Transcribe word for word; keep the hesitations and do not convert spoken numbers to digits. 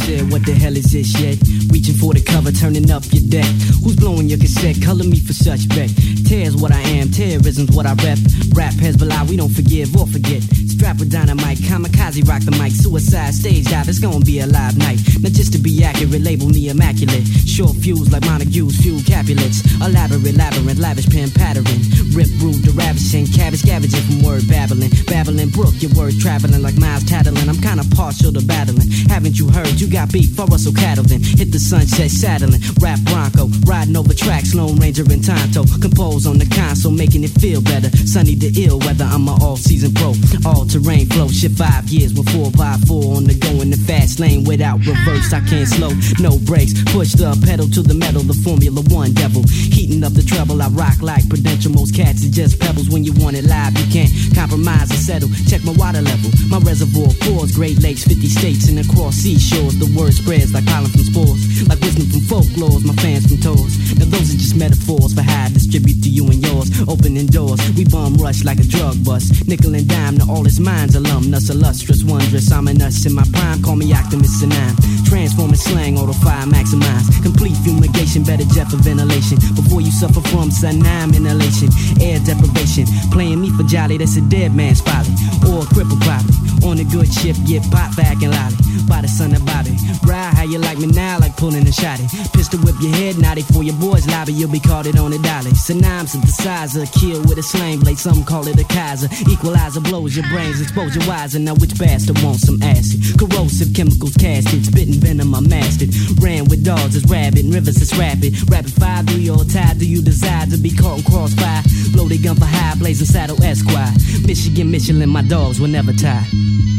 said, what the hell is this yet? Reaching for the cover, turning up your deck. Who's blowing your cassette? Color me for such bet. Tears what I am, terrorism's what I rep. Rap Hezbollah, we don't forgive or forget. Strap with dynamite, kamikaze rock the mic. Suicide stage dive, it's gonna be a live night. Not just to be accurate, label me immaculate. Short fuse like Montague's fuel Capulets. Elaborate labyrinth, lavish pen pattering. Rip, rude, the ravishing, cabbage scavenging from word babbling. Babbling brook, your words traveling like miles tattling. I'm kinda partial to battling. Haven't you heard? You got beef for Russell Cattle then. Hit the sunset saddling. Rap Bronco, riding over tracks, Lone Ranger and Tonto. Compose on the console, making it feel better. Sunny to ill weather, I'm a all-season pro. All-terrain flow, shit five years with four by four on the go in the fast lane without reverse. I can't slow, no brakes. Push the pedal to the metal, the Formula One devil. Heating up the treble, I rock like Prudential. Most cats are just pebbles. When you want it live, you can't compromise or settle. Check my water level, my reservoir pours. Great Lakes, fifty states and across seashores. The word spreads like pollen from spores, like wisdom from folklores. My fans from tours. Now those are just metaphors for how I distribute to you and yours. Opening doors, we bum rush like a drug bust. Nickel and dime to all his minds, alumnus, illustrious, wondrous. I'm an us in my prime, call me Optimus and I'm transforming slang, auto fire maximize. Complete fumigation, better jet for ventilation. Before you suffer from cyanide inhalation, air deprivation. Playing me for jolly, that's a dead man's folly. Or a cripple probably. On a good ship, get pop back and lolly. By the son of Bobby. Ride how you like me now, like pulling a shotty. Pistol whip your head, naughty for your boys lobby. You'll be caught it on the dolly. Synonym synthesizer, kill with a slang blade. Some call it a Kaiser. Equalizer blows your brains, expose your wiser. Now which bastard wants some acid? Corrosive chemicals casted, spitting venom I mastered. Ran with dogs as rabbit, and rivers is rapid. Rapid fire, do you all tied? Do you desire to be caught in crossfire? Loaded gun for high, blazing saddle Esquire. Michigan, Michelin, my dogs will never tie.